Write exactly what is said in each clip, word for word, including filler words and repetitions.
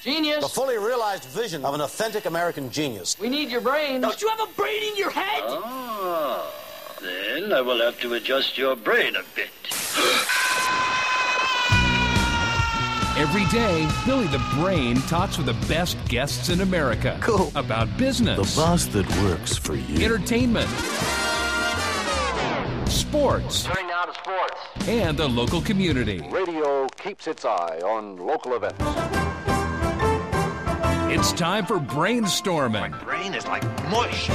Genius. The fully realized vision of an authentic American genius. We need your brain. Don't you have a brain in your head? Ah, then I will have to adjust your brain a bit. Every day, Billy the Brain talks with the best guests in America. Cool. About business. The boss that works for you. Entertainment. Sports. Turning now to sports. And the local community. Radio keeps its eye on local events. It's time for Brainstorming. My brain is like mush.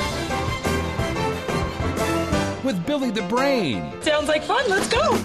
With Billy the Brain. Sounds like fun. Let's go.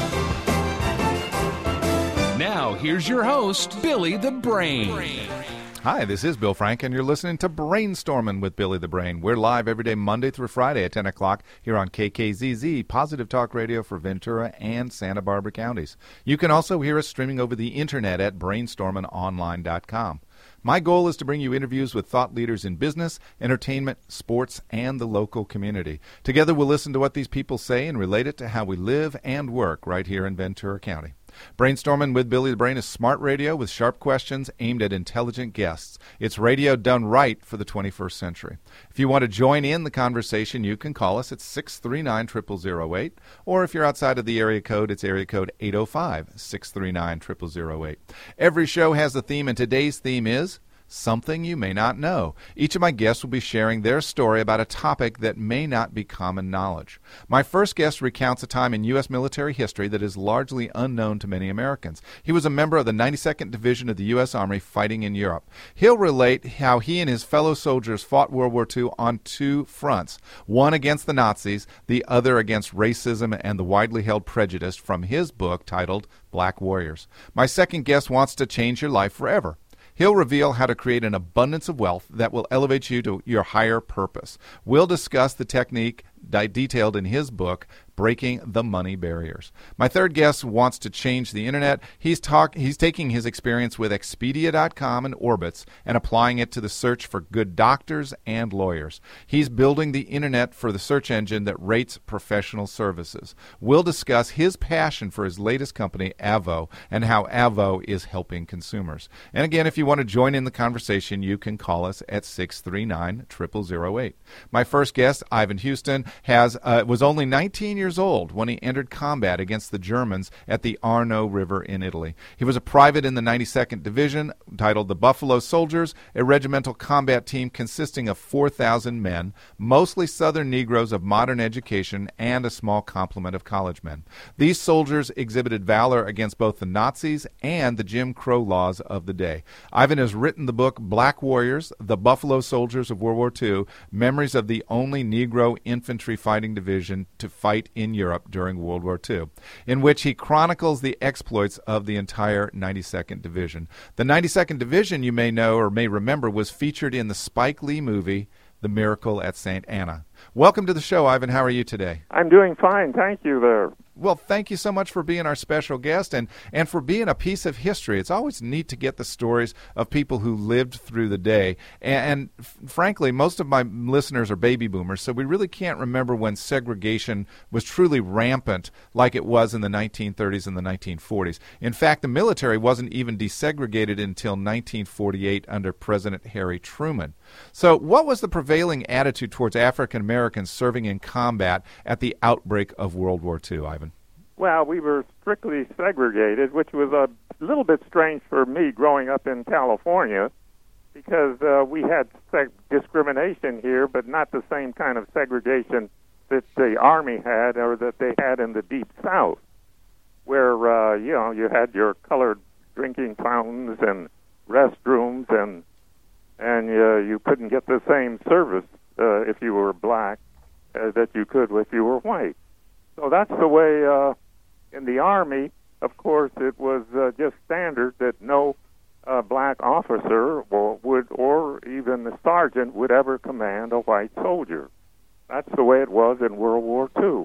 Now, here's your host, Billy the Brain. Hi, this is Bill Frank, and you're listening to Brainstorming with Billy the Brain. We're live every day, Monday through Friday at ten o'clock here on K K Z Z, Positive Talk Radio for Ventura and Santa Barbara counties. You can also hear us streaming over the internet at brainstorming online dot com. My goal is to bring you interviews with thought leaders in business, entertainment, sports, and the local community. Together, we'll listen to what these people say and relate it to how we live and work right here in Ventura County. Brainstorming with Billy the Brain is smart radio with sharp questions aimed at intelligent guests. It's radio done right for the twenty-first century. If you want to join in the conversation, you can call us at six three nine, zero zero zero eight, or if you're outside of the area code, it's area code eight oh five, six three nine, zero zero zero eight. Every show has a theme, and today's theme is Something You May Not Know. Each of my guests will be sharing their story about a topic that may not be common knowledge. My first guest recounts a time in U S military history that is largely unknown to many Americans. He was a member of the ninety-second Division of the U S Army fighting in Europe. He'll relate how he and his fellow soldiers fought World War Two on two fronts, one against the Nazis, the other against racism and the widely held prejudice, from his book titled Black Warriors. My second guest wants to change your life forever. He'll reveal how to create an abundance of wealth that will elevate you to your higher purpose. We'll discuss the technique detailed in his book, Breaking the Money Barriers. My third guest wants to change the internet. He's talk, he's taking his experience with Expedia dot com and Orbitz and applying it to the search for good doctors and lawyers. He's building the internet for the search engine that rates professional services. We'll discuss his passion for his latest company, Avvo, and how Avvo is helping consumers. And again, if you want to join in the conversation, you can call us at six three nine, zero zero zero eight. My first guest, Ivan Houston, has uh, was only nineteen years old when he entered combat against the Germans at the Arno River in Italy. He was a private in the ninety-second Division, titled the Buffalo Soldiers, a regimental combat team consisting of four thousand men, mostly Southern Negroes of modern education and a small complement of college men. These soldiers exhibited valor against both the Nazis and the Jim Crow laws of the day. Ivan has written the book Black Warriors, The Buffalo Soldiers of World War Two, Memories of the Only Negro Infantry Fighting Division to Fight in Europe during World War Two, in which he chronicles the exploits of the entire ninety-second Division. The ninety-second Division, you may know or may remember, was featured in the Spike Lee movie, The Miracle at Saint Anna. Welcome to the show, Ivan. How are you today? I'm doing fine. Thank you there. Well, thank you so much for being our special guest and, and for being a piece of history. It's always neat to get the stories of people who lived through the day. And, and f- frankly, most of my listeners are baby boomers, so we really can't remember when segregation was truly rampant like it was in the nineteen thirties and the nineteen forties. In fact, the military wasn't even desegregated until nineteen forty-eight under President Harry Truman. So what was the prevailing attitude towards African Americans serving in combat at the outbreak of World War Two, Ivan? Well, we were strictly segregated, which was a little bit strange for me growing up in California, because uh, we had seg- discrimination here, but not the same kind of segregation that the Army had or that they had in the Deep South, where, uh, you know, you had your colored drinking fountains and restrooms, and and uh, you couldn't get the same service uh, if you were black uh, that you could if you were white. So that's the way uh, in the Army, of course, it was uh, just standard that no uh, black officer or would, or even the sergeant would ever command a white soldier. That's the way it was in World War Two.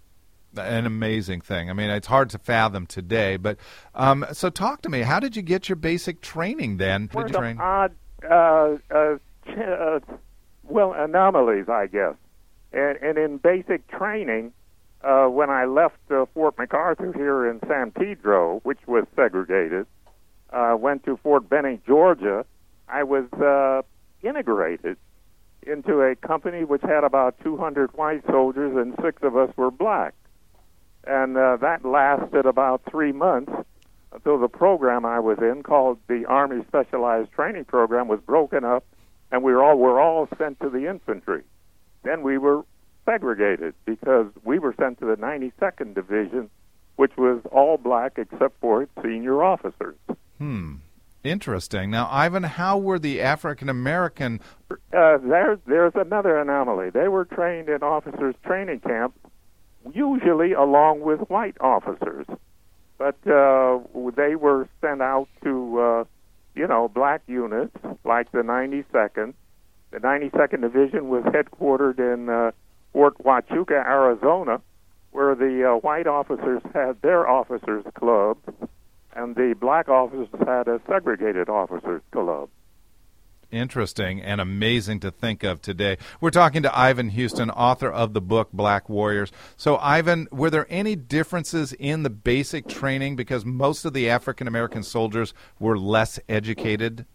An amazing thing. I mean, it's hard to fathom today. But um, so, talk to me. How did you get your basic training then? Were Did you some train? odd, uh, uh, ch- uh, well, anomalies, I guess. And, and in basic training, uh, when I left uh, Fort MacArthur here in San Pedro, which was segregated, uh, went to Fort Benning, Georgia, I was uh, integrated into a company which had about two hundred white soldiers and six of us were black. And uh, that lasted about three months until the program I was in, called the Army Specialized Training Program, was broken up, and we were all were all sent to the infantry. Then we were segregated because we were sent to the ninety-second Division, which was all black except for its senior officers. Hmm. Interesting. Now, Ivan, how were the African American? Uh, there, there's another anomaly. They were trained in officers' training camps, usually along with white officers, but uh, they were sent out to, uh, you know, black units like the ninety-second. The ninety-second Division was headquartered in uh, Fort Huachuca, Arizona, where the uh, white officers had their officers' clubs, and the black officers had a segregated officers' club. Interesting and amazing to think of today. We're talking to Ivan Houston, author of the book Black Warriors. So, Ivan, were there any differences in the basic training because most of the African American soldiers were less educated?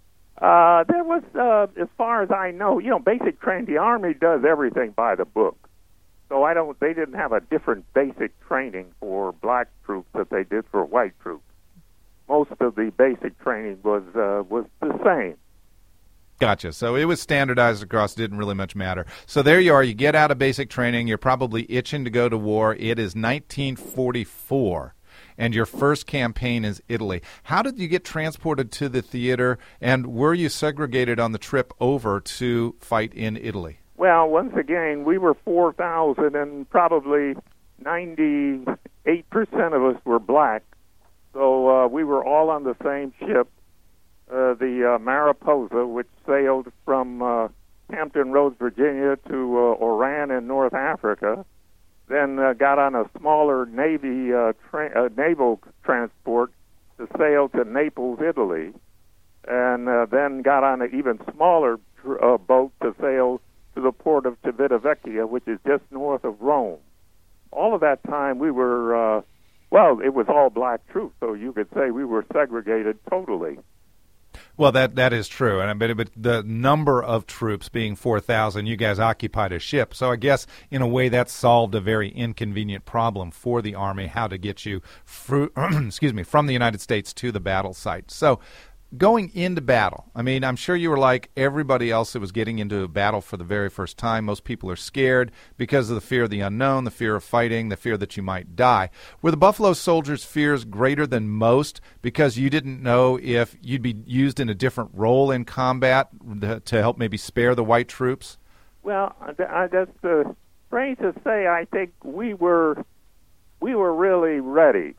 Uh, there was, uh, as far as I know, you know, basic training. The Army does everything by the book. So I don't. They didn't have a different basic training for black troops that they did for white troops. Most of the basic training was uh, was the same. Gotcha. So it was standardized across, didn't really much matter. So there you are. You get out of basic training. You're probably itching to go to war. It is nineteen forty-four, and your first campaign is Italy. How did you get transported to the theater, and were you segregated on the trip over to fight in Italy? Well, once again, we were four thousand, and probably ninety-eight percent of us were black. So uh, we were all on the same ship, uh, the uh, Mariposa, which sailed from uh, Hampton Roads, Virginia, to uh, Oran in North Africa. Then uh, got on a smaller Navy uh, tra- uh, naval transport to sail to Naples, Italy, and uh, then got on an even smaller tr- uh, boat to sail to the port of Civitavecchia, which is just north of Rome. All of that time we were, uh, well, it was all black troops, so you could say we were segregated totally. Well, that that is true, and but, but the number of troops being four thousand, you guys occupied a ship, so I guess in a way that solved a very inconvenient problem for the Army, how to get you, fru- excuse me, from the United States to the battle site. So, going into battle, I mean, I'm sure you were like everybody else that was getting into a battle for the very first time. Most people are scared because of the fear of the unknown, the fear of fighting, the fear that you might die. Were the Buffalo Soldiers' fears greater than most because you didn't know if you'd be used in a different role in combat to help maybe spare the white troops? Well, I, that's uh, strange to say. I think we were we were really ready.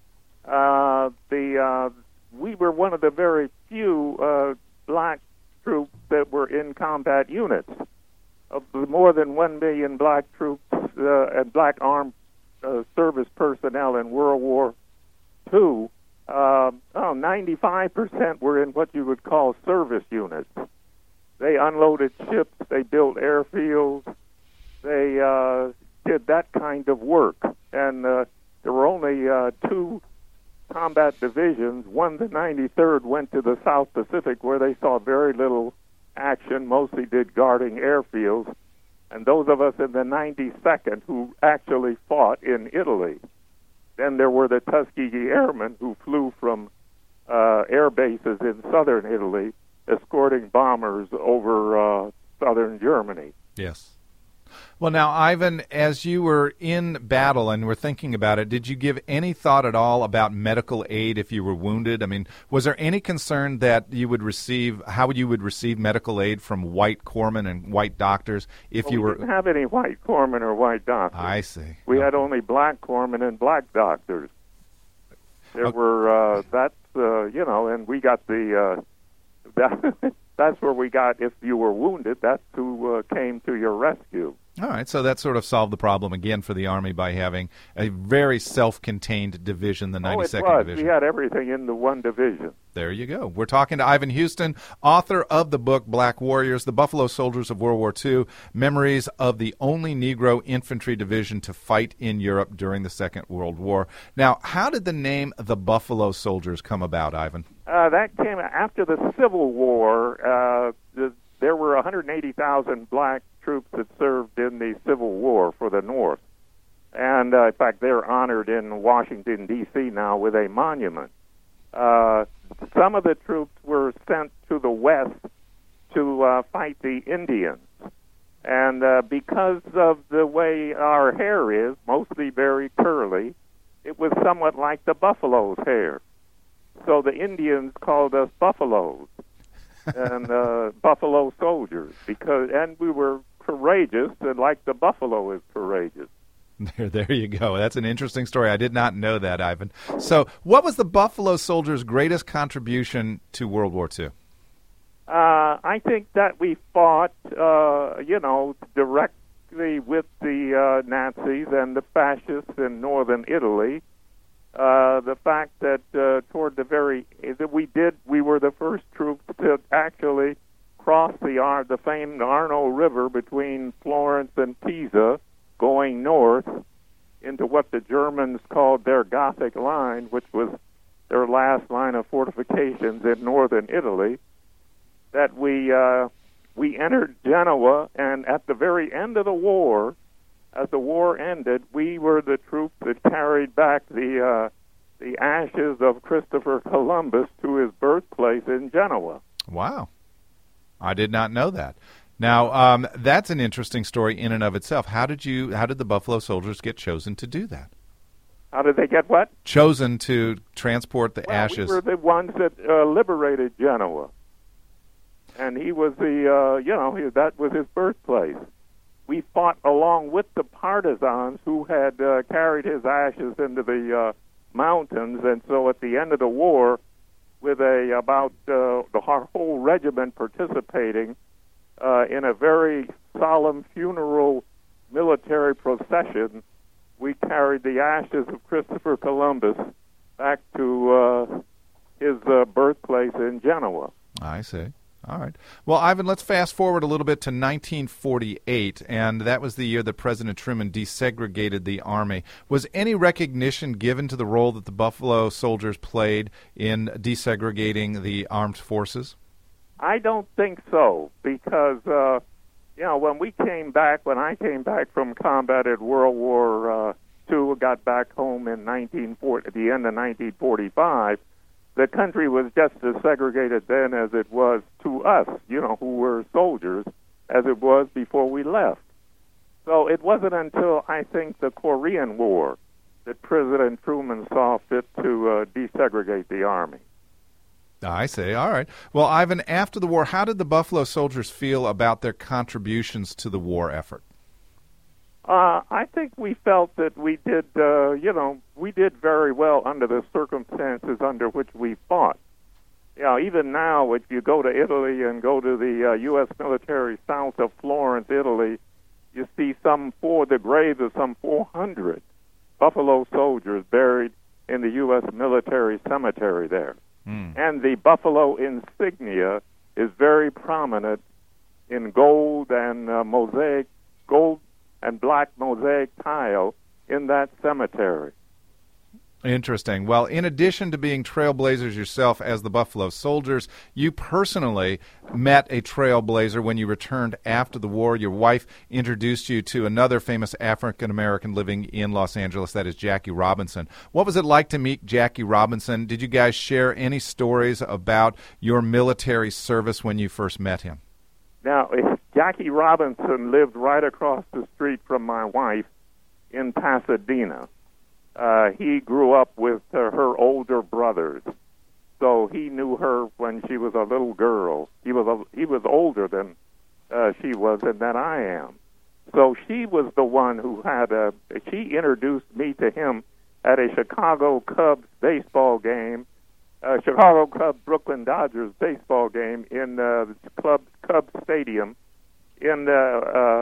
Uh, the uh, We were one of the very few uh, black troops that were in combat units. Of the more than one million black troops uh, and black armed uh, service personnel in World War Two, uh, oh, ninety-five percent were in what you would call service units. They unloaded ships, they built airfields, they uh, did that kind of work. And uh, there were only uh, two combat divisions. One, the ninety-third, went to the South Pacific where they saw very little action, mostly did guarding airfields, and those of us in the ninety-second who actually fought in Italy. Then there were the Tuskegee Airmen who flew from uh, air bases in southern Italy, escorting bombers over uh, southern Germany. Yes. Well, now, Ivan, as you were in battle and were thinking about it, did you give any thought at all about medical aid if you were wounded? I mean, was there any concern that you would receive, how you would receive medical aid from white corpsmen and white doctors if well, you were... We didn't have any white corpsmen or white doctors. I see. We no. had only black corpsmen and black doctors. There okay. were, uh, that's, uh, you know, and we got the... Uh, that, that's where we got, if you were wounded, that's who uh, came to your rescue. All right, so that sort of solved the problem again for the Army by having a very self-contained division, the ninety-second oh, it was. Division. We had everything in the one division. There you go. We're talking to Ivan Houston, author of the book Black Warriors, The Buffalo Soldiers of World War Two, Memories of the Only Negro Infantry Division to Fight in Europe During the Second World War. Now, how did the name the Buffalo Soldiers come about, Ivan? Uh, that came after the Civil War. Uh, the, there were one hundred eighty thousand black troops that served in the Civil War for the North. And, uh, in fact, they're honored in Washington, D C now with a monument. Uh, some of the troops were sent to the West to uh, fight the Indians. And uh, because of the way our hair is, mostly very curly, it was somewhat like the buffalo's hair. So the Indians called us buffaloes and uh, buffalo soldiers, because and we were courageous, and like the buffalo is courageous. There, there you go. That's an interesting story. I did not know that, Ivan. So what was the Buffalo Soldiers' greatest contribution to World War Two? Uh, I think that we fought, uh, you know, directly with the uh, Nazis and the fascists in northern Italy. Uh, the fact that uh, toward the very that we did, we were the first troops to actually cross the Ar- the famed Arno River between Florence and Pisa, going north into what the Germans called their Gothic line, which was their last line of fortifications in northern Italy. That we uh, we entered Genoa, and at the very end of the war, as the war ended, we were the troops that carried back the uh, the ashes of Christopher Columbus to his birthplace in Genoa. Wow. I did not know that. Now, um, that's an interesting story in and of itself. How did you? How did the Buffalo Soldiers get chosen to do that? How did they get what? Chosen to transport the well, ashes. We were the ones that uh, liberated Genoa. And he was the, uh, you know, he, that was his birthplace. We fought along with the partisans who had uh, carried his ashes into the uh, mountains, and so at the end of the war, with a about uh, the whole regiment participating uh, in a very solemn funeral military procession, we carried the ashes of Christopher Columbus back to uh, his uh, birthplace in Genoa. I see. All right. Well, Ivan, let's fast forward a little bit to nineteen forty-eight, and that was the year that President Truman desegregated the Army. Was any recognition given to the role that the Buffalo Soldiers played in desegregating the armed forces? I don't think so, because, uh, you know, when we came back, when I came back from combat at World War uh, Two, got back home in nineteen forty, at the end of nineteen forty-five, the country was just as segregated then as it was to us, you know, who were soldiers, as it was before we left. So it wasn't until, I think, the Korean War that President Truman saw fit to uh, desegregate the Army. I see. All right. Well, Ivan, after the war, how did the Buffalo Soldiers feel about their contributions to the war effort? Uh, I think we felt that we did, uh, you know, we did very well under the circumstances under which we fought. You know, even now, if you go to Italy and go to the uh, U S military south of Florence, Italy, you see some four, the graves of some four hundred Buffalo soldiers buried in the U S military cemetery there. Mm. And the Buffalo insignia is very prominent in gold and uh, mosaic, gold and black mosaic tile in that cemetery. Interesting. Well, in addition to being trailblazers yourself as the Buffalo Soldiers, you personally met a trailblazer when you returned after the war. Your wife introduced you to another famous African-American living in Los Angeles, that is Jackie Robinson. What was it like to meet Jackie Robinson? Did you guys share any stories about your military service when you first met him? Now, Jackie Robinson lived right across the street from my wife in Pasadena. Uh, he grew up with uh, her older brothers, so he knew her when she was a little girl. He was a, he was older than uh, she was and than I am. So she was the one who had a, she introduced me to him at a Chicago Cubs baseball game, uh, Chicago Cubs Brooklyn Dodgers baseball game in uh, Club Cubs Stadium in uh, uh,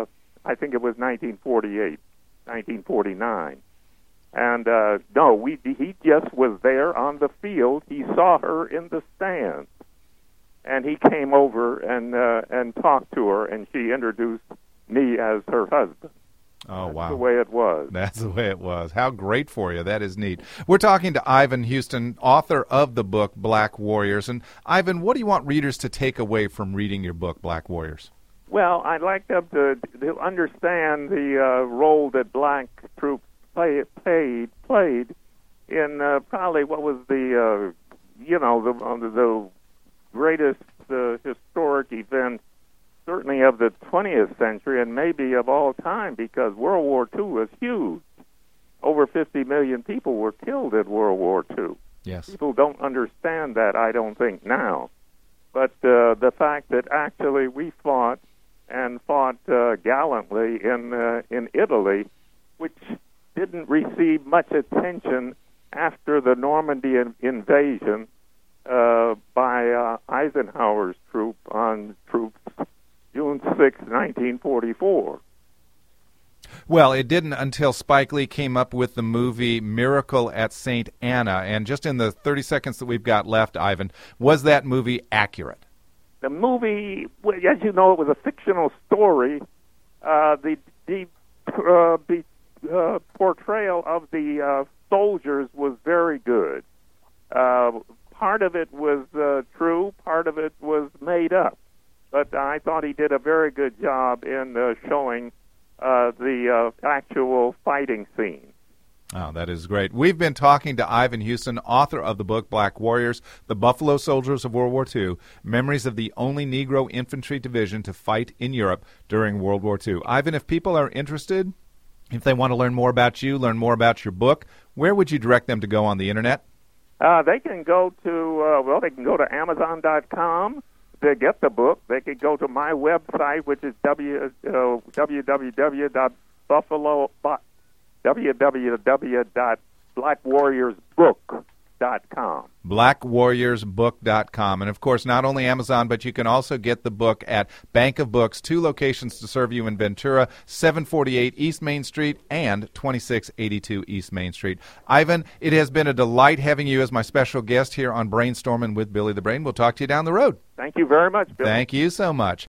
I think it was nineteen forty-eight, nineteen forty-nine. And uh, no, we he just was there on the field. He saw her in the stands, and he came over and uh, and talked to her, and she introduced me as her husband. Oh, That's wow. the way it was. That's the way it was. How great for you. That is neat. We're talking to Ivan Houston, author of the book Black Warriors. And, Ivan, what do you want readers to take away from reading your book, Black Warriors? Well, I'd like them to, to understand the uh, role that black troops play, played played in uh, probably what was the, uh, you know, the, uh, the greatest uh, historic event, certainly of the twentieth century and maybe of all time, because World War Two was huge. Over fifty million people were killed in World War Two. Yes. People don't understand that, I don't think, now. But uh, the fact that actually we fought and fought uh, gallantly in uh, in Italy, which didn't receive much attention after the Normandy in- invasion uh, by uh, Eisenhower's troop on troops June sixth, nineteen forty-four. Well, it didn't until Spike Lee came up with the movie Miracle at Saint Anna. And just in the thirty seconds that we've got left, Ivan, was that movie accurate? The movie, well, as you know, it was a fictional story. Uh, the the, uh, the uh, portrayal of the uh, soldiers was very good. Uh, part of it was uh, true, part of it was made up. But I thought he did a very good job in uh, showing uh, the uh, actual fighting scene. Oh, that is great. We've been talking to Ivan Houston, author of the book Black Warriors, The Buffalo Soldiers of World War Two, Memories of the Only Negro Infantry Division to Fight in Europe During World War Two. Ivan, if people are interested, if they want to learn more about you, learn more about your book, where would you direct them to go on the Internet? Uh, they can go to, uh, well, they can go to Amazon dot com. To get the book, they could go to my website, which is w, uh, www dot buffalo www dot black warriors book dot com. black warriors book dot com. And, of course, not only Amazon, but you can also get the book at Bank of Books, two locations to serve you in Ventura, seven forty-eight East Main Street and twenty-six eighty-two East Main Street. Ivan, it has been a delight having you as my special guest here on Brainstorming with Billy the Brain. We'll talk to you down the road. Thank you very much, Billy. Thank you so much.